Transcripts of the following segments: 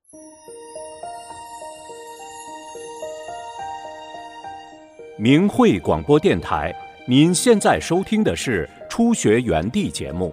明慧广播电台，您现在收听的是初学园地节目。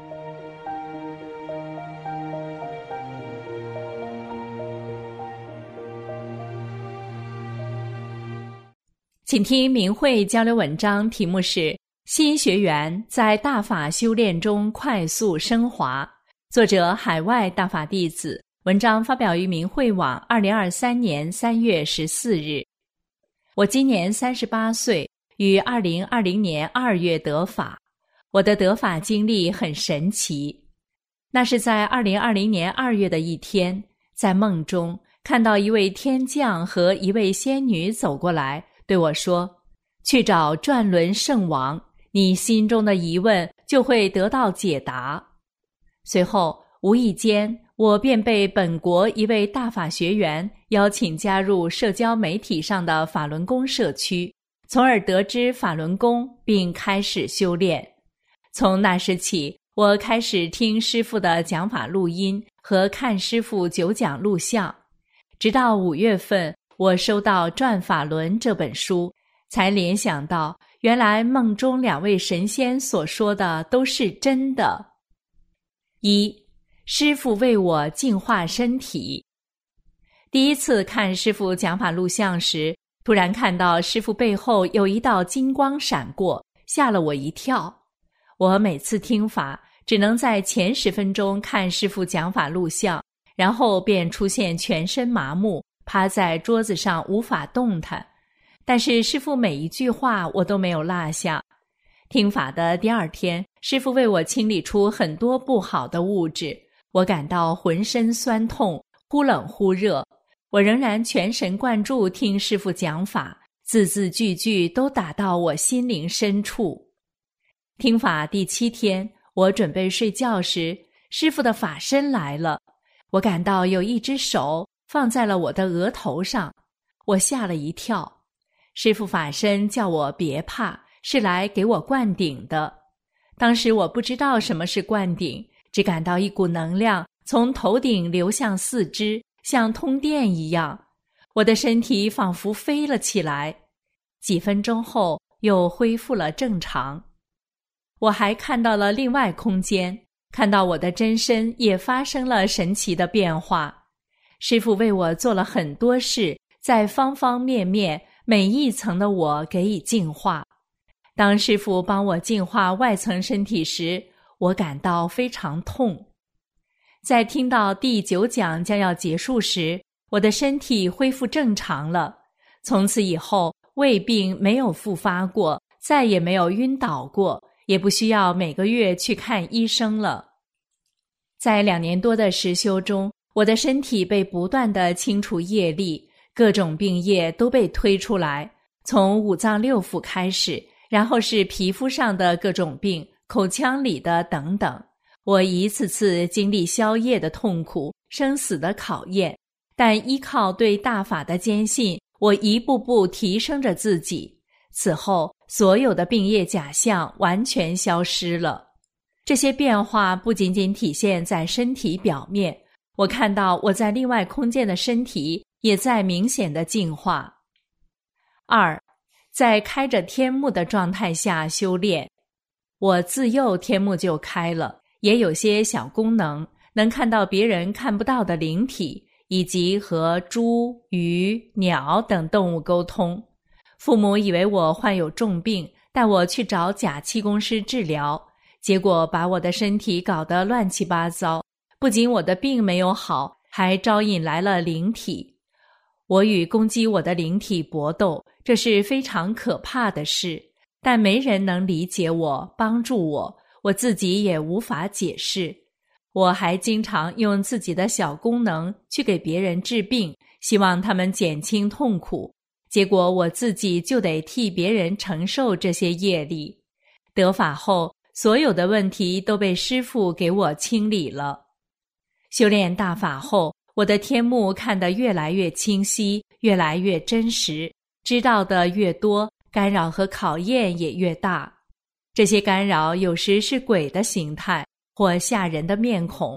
请听明慧交流文章，题目是新学员在大法修炼中快速升华，作者海外大法弟子，文章发表于明慧网2023年3月14日。我今年38岁，于2020年2月得法。我的得法经历很神奇。那是在2020年2月的一天，在梦中看到一位天将和一位仙女走过来，对我说：去找转轮圣王，你心中的疑问就会得到解答。随后无意间我便被本国一位大法学员邀请加入社交媒体上的法轮功社区，从而得知法轮功并开始修炼。从那时起，我开始听师父的讲法录音和看师父久讲录像，直到5月份我收到《转法轮》这本书，才联想到原来梦中2位神仙所说的都是真的。1. 师父为我净化身体。第一次看师父讲法录像时，突然看到师父背后有一道金光闪过，吓了我一跳。我每次听法只能在前10分钟看师父讲法录像，然后便出现全身麻木，趴在桌子上无法动弹。但是师父每一句话我都没有落下。听法的第2天，师父为我清理出很多不好的物质，我感到浑身酸痛，忽冷忽热。我仍然全神贯注听师父讲法，字字句句都打到我心灵深处。听法第7天，我准备睡觉时，师父的法身来了，我感到有一只手放在了我的额头上，我吓了一跳。师父法身叫我别怕，是来给我灌顶的。当时我不知道什么是灌顶，只感到一股能量从头顶流向四肢，像通电一样，我的身体仿佛飞了起来。几分钟后又恢复了正常。我还看到了另外空间，看到我的真身也发生了神奇的变化。师父为我做了很多事，在方方面面每一层的我给予净化。当师父帮我净化外层身体时，我感到非常痛。在听到第9讲将要结束时，我的身体恢复正常了。从此以后，胃病没有复发过，再也没有晕倒过，也不需要每个月去看医生了。在2年多的实修中，我的身体被不断地清除业力，各种病业都被推出来，从5脏6腑开始，然后是皮肤上的各种病，口腔里的等等。我一次次经历消业的痛苦，生死的考验，但依靠对大法的坚信，我一步步提升着自己。此后，所有的病业假象完全消失了。这些变化不仅仅体现在身体表面，我看到我在另外空间的身体也在明显的进化。2. 在开着天目的状态下修炼。我自幼天目就开了，也有些小功能，能看到别人看不到的灵体，以及和猪、鱼、鸟等动物沟通。父母以为我患有重病，带我去找假气功师治疗，结果把我的身体搞得乱七八糟，不仅我的病没有好，还招引来了灵体。我与攻击我的灵体搏斗，这是非常可怕的事，但没人能理解我，帮助我，我自己也无法解释。我还经常用自己的小功能去给别人治病，希望他们减轻痛苦，结果我自己就得替别人承受这些业力。得法后，所有的问题都被师父给我清理了。修炼大法后，我的天目看得越来越清晰，越来越真实，知道的越多，干扰和考验也越大。这些干扰有时是鬼的形态或吓人的面孔，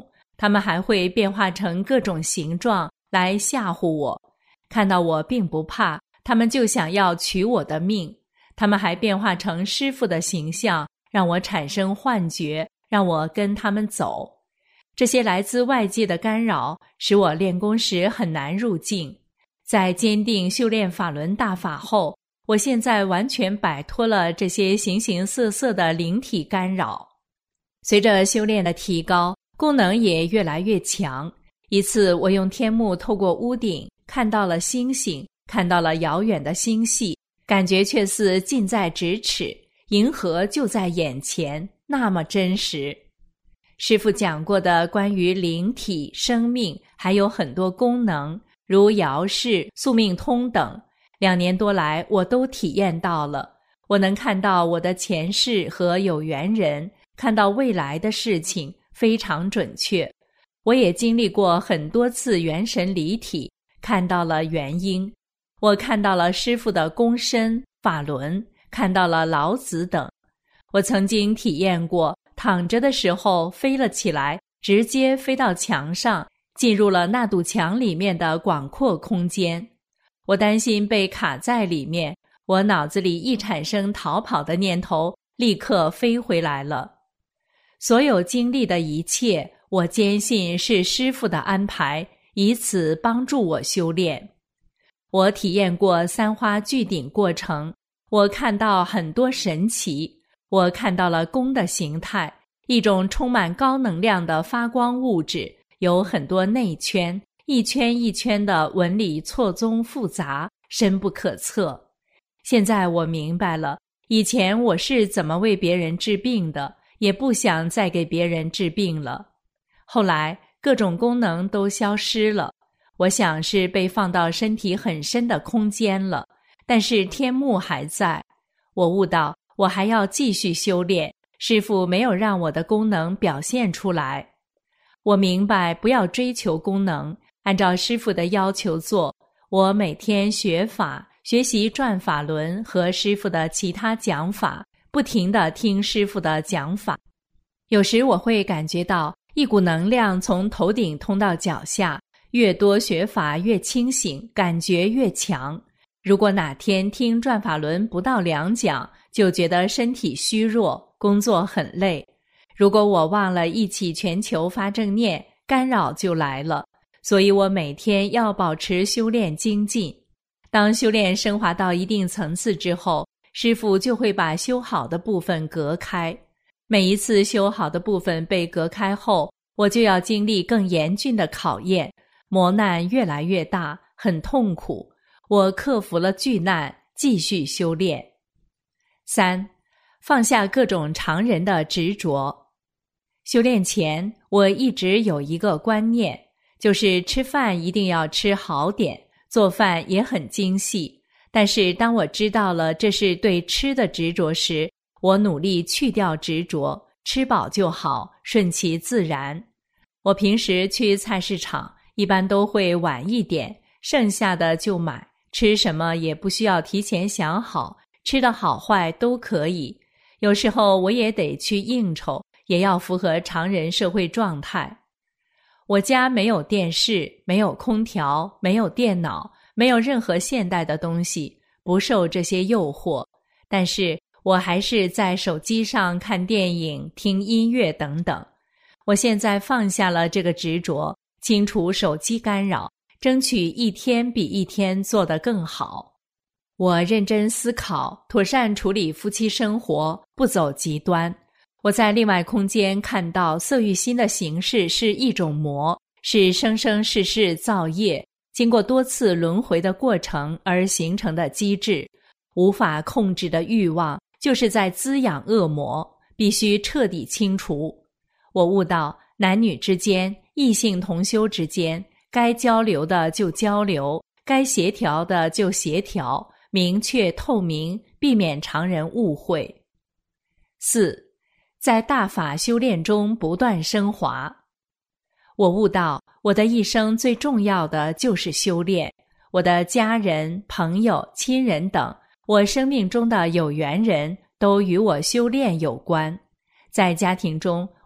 他们还会变化成各种形状来吓唬我。看到我并不怕，他们就想要取我的命。他们还变化成师父的形象，让我产生幻觉，让我跟他们走。这些来自外界的干扰，使我练功时很难入境。在坚定修炼法轮大法后，我现在完全摆脱了这些形形色色的灵体干扰。随着修炼的提高，功能也越来越强。一次我用天目透过屋顶看到了星星，看到了遥远的星系，感觉却似近在咫尺，银河就在眼前，那么真实。师父讲过的关于灵体、生命还有很多功能，如遥视、宿命通等，2年多来我都体验到了。我能看到我的前世和有缘人，看到未来的事情，非常准确。我也经历过很多次元神离体，看到了原因。我看到了师父的功身、法轮，看到了老子等。我曾经体验过躺着的时候飞了起来，直接飞到墙上，进入了那堵墙里面的广阔空间。我担心被卡在里面，我脑子里一产生逃跑的念头，立刻飞回来了。所有经历的一切，我坚信是师父的安排，以此帮助我修炼。我体验过三花聚顶过程，我看到很多神奇。我看到了功的形态，一种充满高能量的发光物质，有很多内圈，一圈一圈的纹理错综复杂，深不可测。现在我明白了，以前我是怎么为别人治病的，也不想再给别人治病了。后来各种功能都消失了，我想是被放到身体很深的空间了，但是天目还在。我悟到我还要继续修炼，师父没有让我的功能表现出来。我明白不要追求功能，按照师父的要求做。我每天学法，学习转法轮和师父的其他讲法，不停地听师父的讲法。有时我会感觉到一股能量从头顶通到脚下，越多学法越清醒，感觉越强。如果哪天听转法轮不到2讲，就觉得身体虚弱，工作很累。如果我忘了一起全球发正念，干扰就来了。所以我每天要保持修炼精进。当修炼升华到一定层次之后，师父就会把修好的部分隔开。每一次修好的部分被隔开后，我就要经历更严峻的考验，磨难越来越大，很痛苦。我克服了巨难，继续修炼。3. 放下各种常人的执着。修炼前，我一直有一个观念，就是吃饭一定要吃好点，做饭也很精细。但是当我知道了这是对吃的执着时，我努力去掉执着，吃饱就好，顺其自然。我平时去菜市场，一般都会晚一点，剩下的就买，吃什么也不需要提前想好，吃的好坏都可以。有时候我也得去应酬，也要符合常人社会状态。我家没有电视，没有空调，没有电脑，没有任何现代的东西，不受这些诱惑。但是我还是在手机上看电影、听音乐等等。我现在放下了这个执着，清除手机干扰，争取一天比一天做得更好。我认真思考，妥善处理夫妻生活，不走极端。我在另外空间看到色欲心的形式是一种魔，是生生世世造业，经过多次轮回的过程而形成的机制。无法控制的欲望就是在滋养恶魔，必须彻底清除。我悟到男女之间、异性同修之间，该交流的就交流，该协调的就协调，明确透明，避免常人误会。4. 在大法修炼中不断升华。我悟到我的一生最重要的就是修炼。我的家人、朋友、亲人等，我生命中的有缘人都与我修炼有关。在家庭中，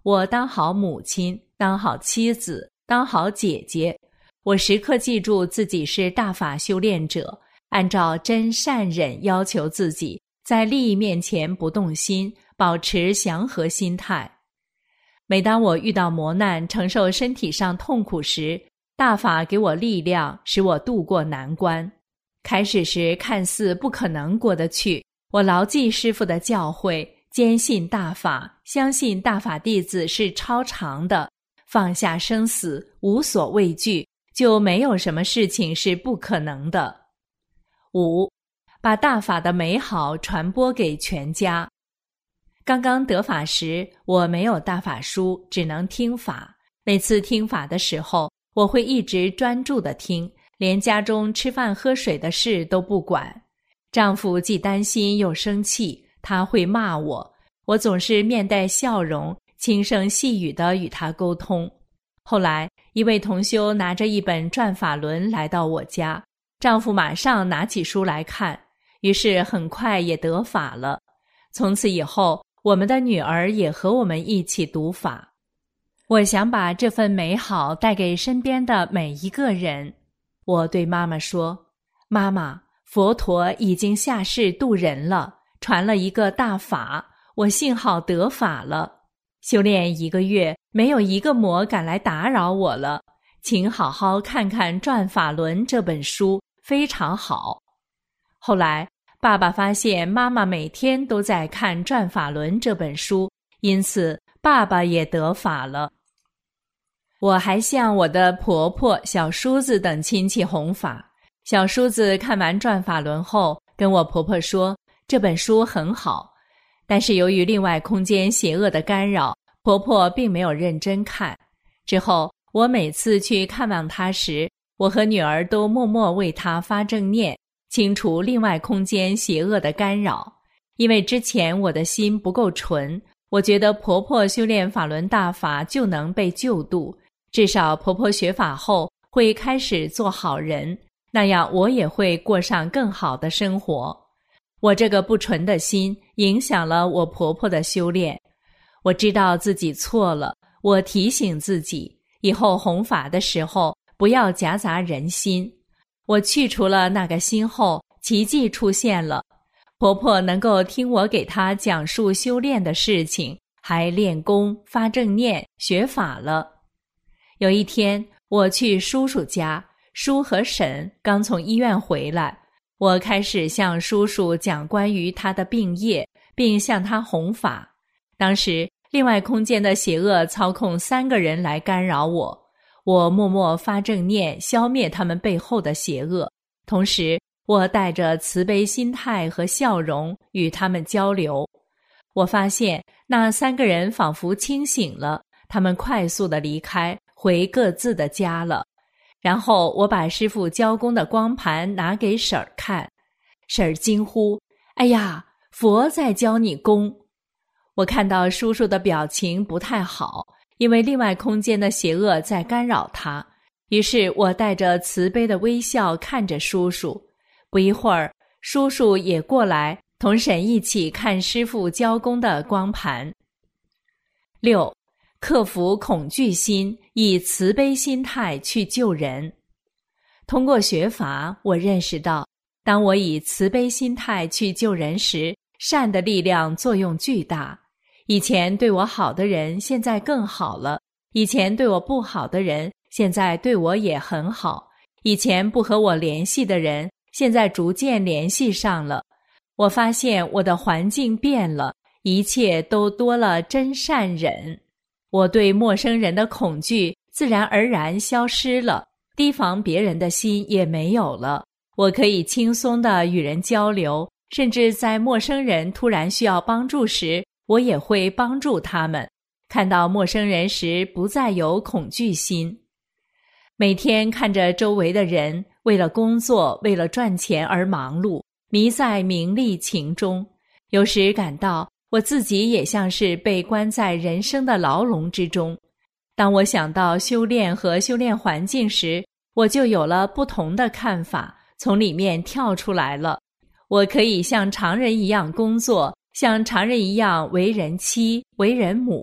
我当好母亲，当好妻子，当好姐姐。我时刻记住自己是大法修炼者，按照真善忍要求自己，在利益面前不动心，保持祥和心态。每当我遇到磨难，承受身体上痛苦时，大法给我力量，使我渡过难关。开始时看似不可能过得去，我牢记师父的教诲，坚信大法，相信大法弟子是超常的，放下生死，无所畏惧，就没有什么事情是不可能的。5. 把大法的美好传播给全家。刚刚得法时，我没有大法书，只能听法。每次听法的时候，我会一直专注地听，连家中吃饭喝水的事都不管。丈夫既担心又生气，他会骂我，我总是面带笑容，轻声细语地与他沟通。后来，一位同修拿着一本转法轮来到我家，丈夫马上拿起书来看，于是很快也得法了。从此以后，我们的女儿也和我们一起读法。我想把这份美好带给身边的每一个人。我对妈妈说：妈妈，佛陀已经下世度人了，传了一个大法，我幸好得法了。修炼1个月，没有一个魔敢来打扰我了，请好好看看《转法轮》这本书，非常好。后来爸爸发现妈妈每天都在看《转法轮》这本书，因此爸爸也得法了。我还向我的婆婆、小叔子等亲戚弘法。小叔子看完《转法轮》后，跟我婆婆说，这本书很好，但是由于另外空间邪恶的干扰，婆婆并没有认真看。之后，我每次去看望她时，我和女儿都默默为她发正念，清除另外空间邪恶的干扰。因为之前我的心不够纯，我觉得婆婆修炼法轮大法就能被救度，至少婆婆学法后会开始做好人，那样我也会过上更好的生活。我这个不纯的心影响了我婆婆的修炼。我知道自己错了，我提醒自己，以后弘法的时候不要夹杂人心。我去除了那个心后，奇迹出现了。婆婆能够听我给她讲述修炼的事情，还练功、发正念、学法了。有一天，我去叔叔家，叔和婶刚从医院回来，我开始向叔叔讲关于他的病业，并向他弘法。当时，另外空间的邪恶操控3个人来干扰我，我默默发正念，消灭他们背后的邪恶。同时，我带着慈悲心态和笑容与他们交流。我发现那3个人仿佛清醒了，他们快速地离开，回各自的家了。然后我把师父教功的光盘拿给婶儿看，婶儿惊呼：哎呀，佛在教你功。我看到叔叔的表情不太好，因为另外空间的邪恶在干扰他。于是我带着慈悲的微笑看着叔叔。不一会儿，叔叔也过来，同婶一起看师父教功的光盘。6. 克服恐惧心，以慈悲心态去救人。通过学法，我认识到，当我以慈悲心态去救人时，善的力量作用巨大。以前对我好的人，现在更好了；以前对我不好的人，现在对我也很好；以前不和我联系的人，现在逐渐联系上了。我发现我的环境变了，一切都多了真善忍。我对陌生人的恐惧自然而然消失了，提防别人的心也没有了。我可以轻松地与人交流，甚至在陌生人突然需要帮助时，我也会帮助他们。看到陌生人时，不再有恐惧心。每天看着周围的人为了工作、为了赚钱而忙碌，迷在名利情中，有时感到我自己也像是被关在人生的牢笼之中。当我想到修炼和修炼环境时，我就有了不同的看法，从里面跳出来了。我可以像常人一样工作，像常人一样为人妻、为人母。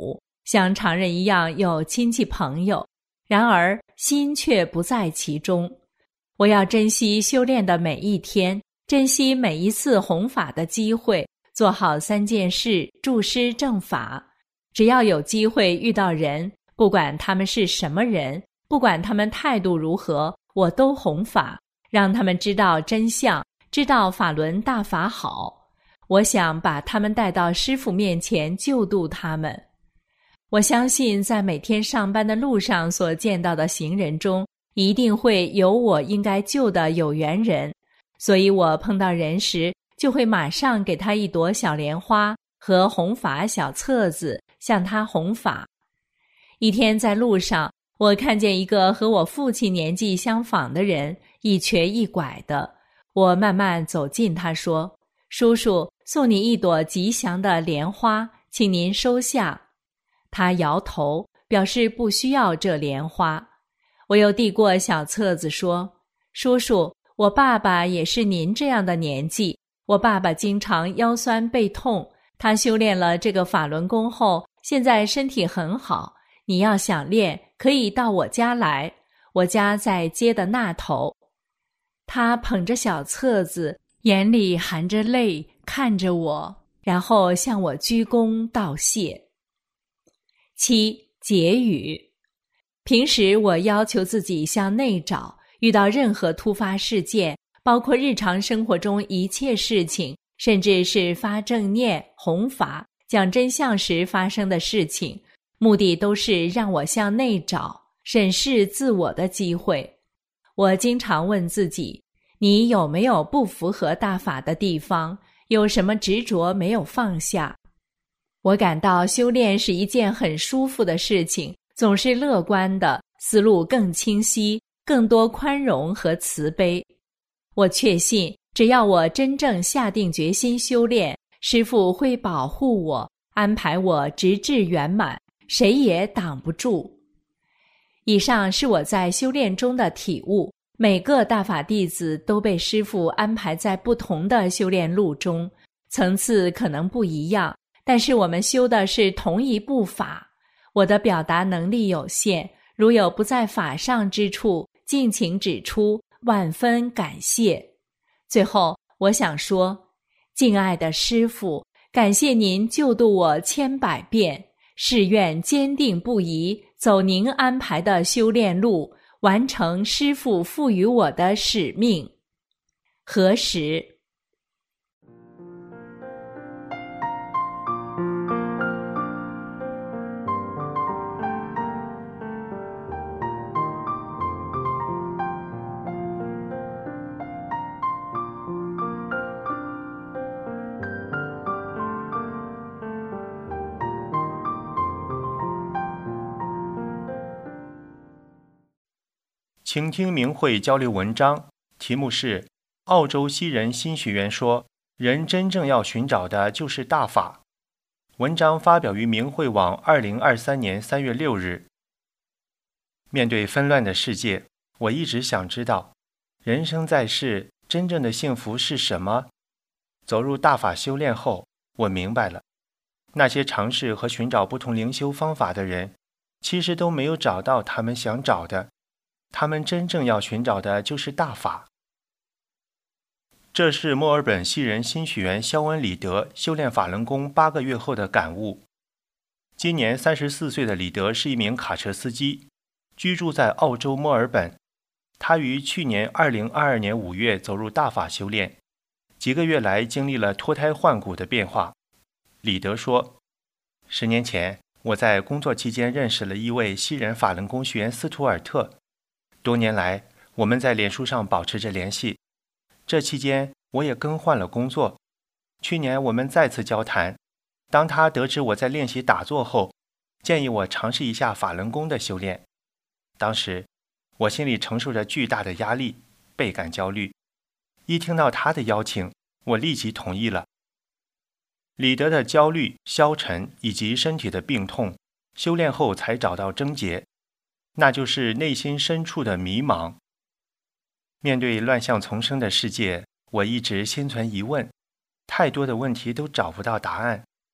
像常人一样有亲戚朋友，然而心却不在其中。我要珍惜修炼的每一天，珍惜每一次弘法的机会，做好3件事，助师正法。只要有机会遇到人，不管他们是什么人，不管他们态度如何，我都弘法，让他们知道真相，知道法轮大法好。我想把他们带到师父面前，救度他们。我相信在每天上班的路上所见到的行人中，一定会有我应该救的有缘人，所以我碰到人时，就会马上给他一朵小莲花和弘法小册子，向他弘法。一天在路上，我看见一个和我父亲年纪相仿的人，一瘸一拐的。我慢慢走近他说：“叔叔，送你一朵吉祥的莲花，请您收下。”他摇头，表示不需要这莲花。我又递过小册子说：“叔叔，我爸爸也是您这样的年纪，我爸爸经常腰酸背痛，他修炼了这个法轮功后，现在身体很好。你要想练，可以到我家来，我家在街的那头。”他捧着小册子，眼里含着泪看着我，然后向我鞠躬道谢。7. 结语。平时我要求自己向内找，遇到任何突发事件，包括日常生活中一切事情，甚至是发正念、弘法、讲真相时发生的事情，目的都是让我向内找，审视自我的机会。我经常问自己，你有没有不符合大法的地方？有什么执着没有放下？我感到修炼是一件很舒服的事情，总是乐观的，思路更清晰，更多宽容和慈悲。我确信，只要我真正下定决心修炼，师父会保护我，安排我直至圆满，谁也挡不住。以上是我在修炼中的体悟，每个大法弟子都被师父安排在不同的修炼路中，层次可能不一样，但是我们修的是同一部法。我的表达能力有限，如有不在法上之处，敬请指出，万分感谢。最后，我想说，敬爱的师父，感谢您救度我千百遍，誓愿坚定不移，走您安排的修炼路，完成师父赋予我的使命。何时？ 请听明慧交流文章，题目是澳洲西人新学员说，人真正要寻找的就是大法。文章发表于明慧网2023年3月6日。面对纷乱的世界，我一直想知道，人生在世，真正的幸福是什么？走入大法修炼后，我明白了，那些尝试和寻找不同灵修方法的人，其实都没有找到他们想找的。他们真正要寻找的就是大法。这是墨尔本西人新学员肖恩·李德修炼法轮功8个月后的感悟。今年34岁的李德是一名卡车司机，居住在澳洲墨尔本。他于去年2022年5月走入大法修炼，几个月来经历了脱胎换骨的变化。李德说，10年前我在工作期间认识了一位西人法轮功学员斯图尔特，多年来我们在脸书上保持着联系。这期间我也更换了工作，去年我们再次交谈。当他得知我在练习打坐后，建议我尝试一下法轮功的修炼。当时我心里承受着巨大的压力，倍感焦虑。一听到他的邀请，我立即同意了。李德的焦虑、消沉以及身体的病痛，修炼后才找到症结，那就是内心深处的迷茫。面对乱象丛生的世界，我一直心存疑问，太多的问题都找不到答案。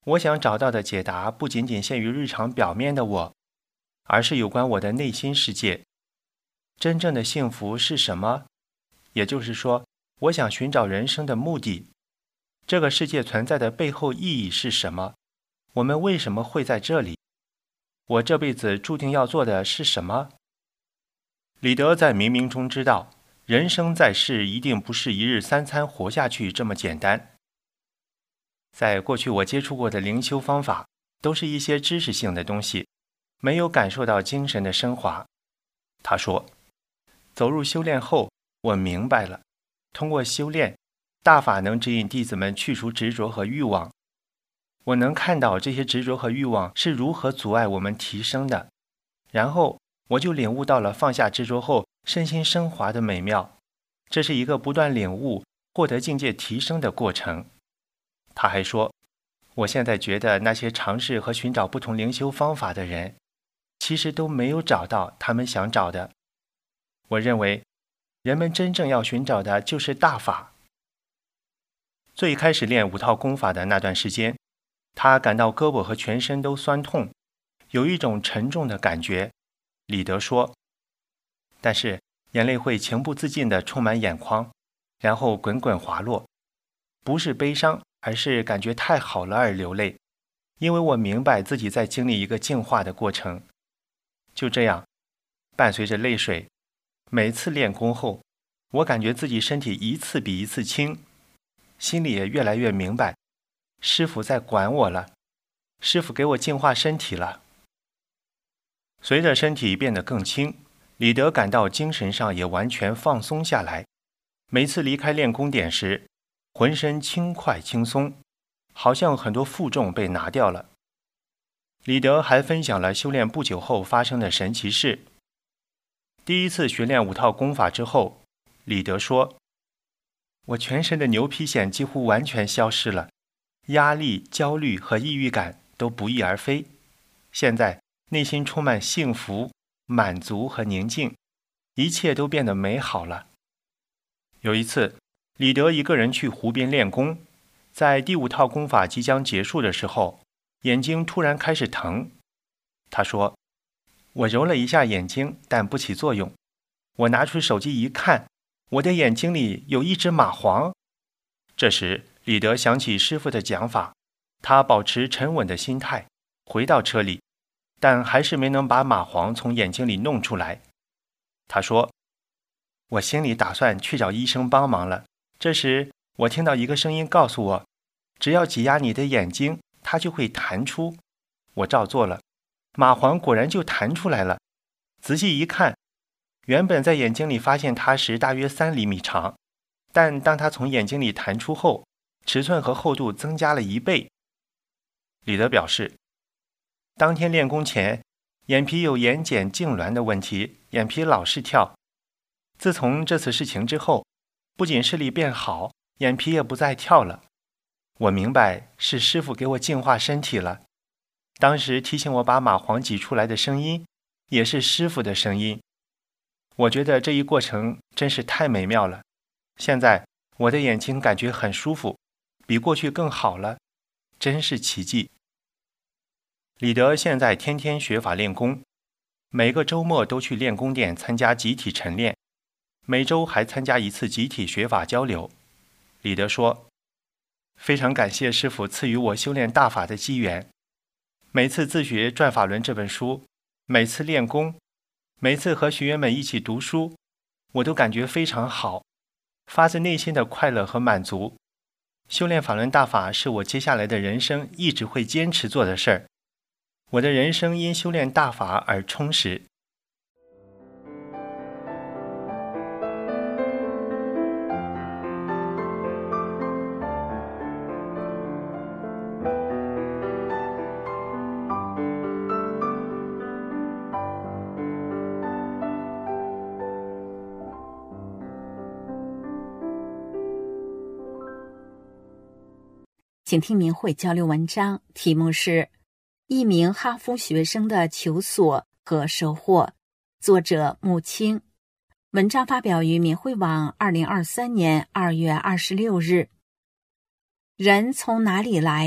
我想找到的解答不仅仅限于日常表面的我，而是有关我的内心世界。真正的幸福是什么？也就是说，我想寻找人生的目的。这个世界存在的背后意义是什么？我们为什么会在这里？我这辈子注定要做的是什么？李德在冥冥中知道，人生在世一定不是一日三餐活下去这么简单。在过去我接触过的灵修方法，都是一些知识性的东西，没有感受到精神的升华。他说，走入修炼后，我明白了，通过修炼，大法能指引弟子们去除执着和欲望。我能看到这些执着和欲望是如何阻碍我们提升的，然后我就领悟到了放下执着后身心升华的美妙。这是一个不断领悟、获得境界提升的过程。他还说，我现在觉得那些尝试和寻找不同灵修方法的人，其实都没有找到他们想找的。我认为，人们真正要寻找的就是大法。最开始练5套功法的那段时间，他感到胳膊和全身都酸痛，有一种沉重的感觉。李德说，但是眼泪会情不自禁地充满眼眶，然后滚滚滑落，不是悲伤，而是感觉太好了而流泪，因为我明白自己在经历一个净化的过程。就这样，伴随着泪水，每次练功后，我感觉自己身体一次比一次轻，心里也越来越明白，师父在管我了，师父给我净化身体了。随着身体变得更轻，李德感到精神上也完全放松下来。每次离开练功点时，浑身轻快轻松，好像很多负重被拿掉了。李德还分享了修炼不久后发生的神奇事。第一次学练5套功法之后，李德说，我全身的牛皮癣几乎完全消失了，压力、焦虑和抑郁感都不翼而飞。现在内心充满幸福、满足和宁静，一切都变得美好了。有一次，李德一个人去湖边练功，在第5套功法即将结束的时候，眼睛突然开始疼。他说，我揉了一下眼睛，但不起作用。我拿出手机一看，我的眼睛里有一只蚂蟥。这时，李德想起师父的讲法，他保持沉稳的心态，回到车里，但还是没能把蚂蟥从眼睛里弄出来。他说，我心里打算去找医生帮忙了。这时，我听到一个声音告诉我，只要挤压你的眼睛，它就会弹出。我照做了，蚂蟥果然就弹出来了。仔细一看，原本在眼睛里发现它时大约3厘米长，但当它从眼睛里弹出后，尺寸和厚度增加了1倍。李德表示，当天练功前，眼皮有眼睑痉挛的问题，眼皮老是跳。自从这次事情之后，不仅视力变好，眼皮也不再跳了。我明白是师父给我净化身体了。当时提醒我把蚂蟥挤出来的声音，也是师父的声音。我觉得这一过程真是太美妙了。现在我的眼睛感觉很舒服，比过去更好了，真是奇迹。李德现在天天学法练功，每个周末都去练功店参加集体晨练，每周还参加1次集体学法交流。李德说，非常感谢师父赐予我修炼大法的机缘。每次自学《转法轮》这本书，每次练功，每次和学员们一起读书，我都感觉非常好，发自内心的快乐和满足。修炼法轮大法是我接下来的人生一直会坚持做的事儿。我的人生因修炼大法而充实。 请听明慧交流文章，题目是一名哈佛学生的求索和收获，作者穆青。文章发表于明慧网2023年2月26日。人从哪里来，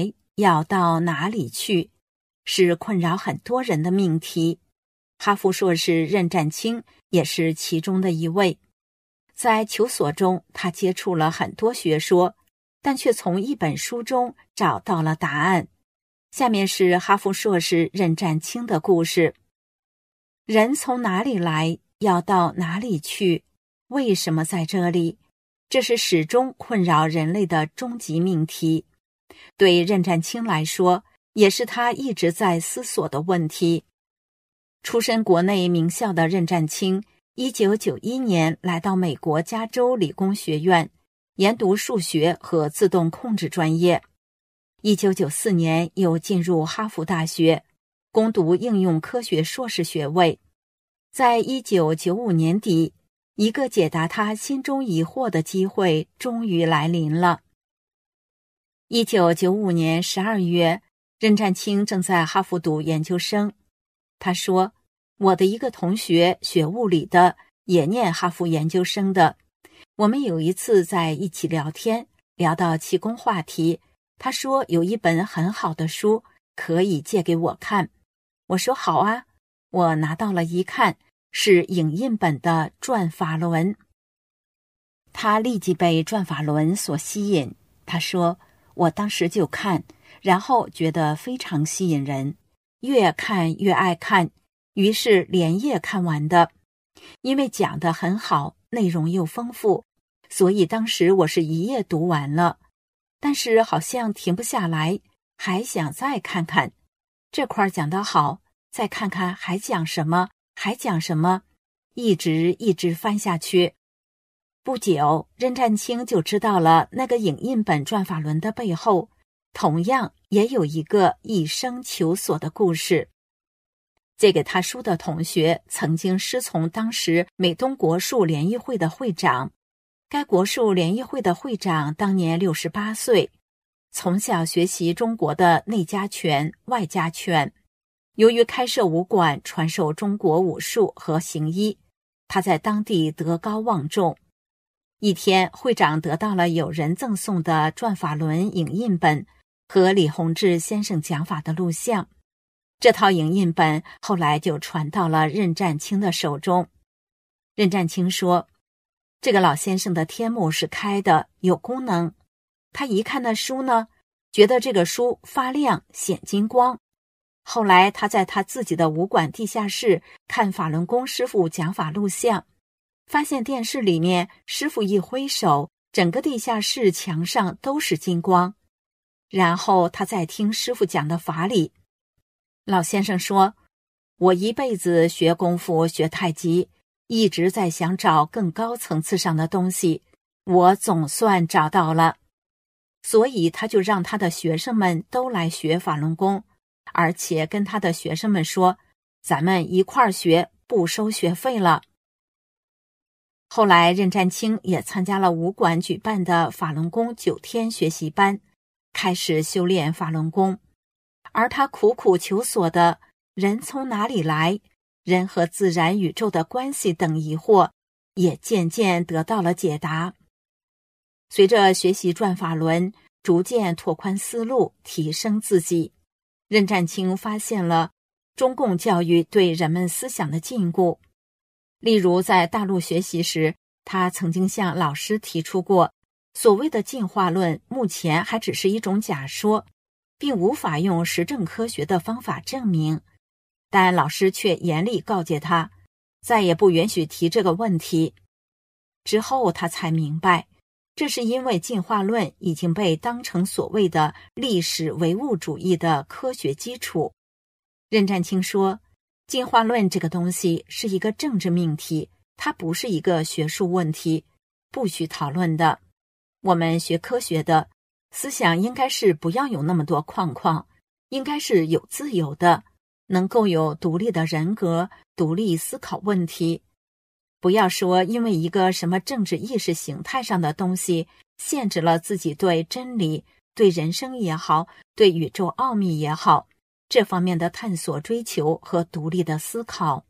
要到哪里去，是困扰很多人的命题。哈佛硕士任占清也是其中的一位。在求索中，他接触了很多学说，但却从一本书中找到了答案。下面是哈佛硕士任占清的故事。人从哪里来，要到哪里去？为什么在这里？这是始终困扰人类的终极命题。对任占清来说，也是他一直在思索的问题。出身国内名校的任占清1991年来到美国加州理工学院研读数学和自动控制专业。1994年又进入哈佛大学攻读应用科学硕士学位。在1995年底，一个解答他心中疑惑的机会终于来临了。1995年12月，任占清正在哈佛读研究生。他说，我的一个同学学物理的，也念哈佛研究生的。我们有一次在一起聊天，聊到气功话题，他说有一本很好的书可以借给我看。我说好啊，我拿到了一看，是影印本的转法轮。他立即被转法轮所吸引。他说，我当时就看，然后觉得非常吸引人，越看越爱看，于是连夜看完的。因为讲得很好，内容又丰富，所以当时我是一夜读完了。但是好像停不下来，还想再看看。这块讲得好，再看看还讲什么，还讲什么，一直翻下去。不久，任占清就知道了那个影印本转法轮的背后，同样也有一个一生求索的故事。借给他书的同学曾经师从当时美东国术联谊会的会长。该国术联谊会的会长当年68岁，从小学习中国的内家拳、外家拳。由于开设武馆，传授中国武术和行医，他在当地德高望重。一天，会长得到了有人赠送的转法轮影印本和李洪志先生讲法的录像。这套影印本后来就传到了任占清的手中。任占清说，这个老先生的天目是开的，有功能。他一看那书呢，觉得这个书发亮，显金光。后来他在他自己的武馆地下室看法轮功师傅讲法录像，发现电视里面师傅一挥手，整个地下室墙上都是金光。然后他再听师傅讲的法理。老先生说，我一辈子学功夫学太极，一直在想找更高层次上的东西，我总算找到了。所以他就让他的学生们都来学法轮功，而且跟他的学生们说，咱们一块儿学，不收学费了。后来任占清也参加了武馆举办的法轮功9天学习班，开始修炼法轮功。而他苦苦求索的人从哪里来，人和自然宇宙的关系等疑惑，也渐渐得到了解答。随着学习转法轮，逐渐拓宽思路，提升自己，任占清发现了中共教育对人们思想的禁锢。例如在大陆学习时，他曾经向老师提出过，所谓的进化论目前还只是一种假说，并无法用实证科学的方法证明。但老师却严厉告诫他，再也不允许提这个问题。之后他才明白，这是因为进化论已经被当成所谓的历史唯物主义的科学基础。任占清说，进化论这个东西是一个政治命题，它不是一个学术问题，不许讨论的。我们学科学的思想应该是不要有那么多框框，应该是有自由的，能够有独立的人格，独立思考问题。不要说因为一个什么政治意识形态上的东西限制了自己对真理、对人生也好，对宇宙奥秘也好，这方面的探索追求和独立的思考。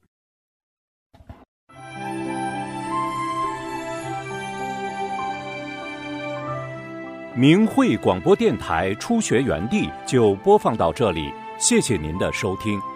明慧广播电台初学园地就播放到这里，谢谢您的收听。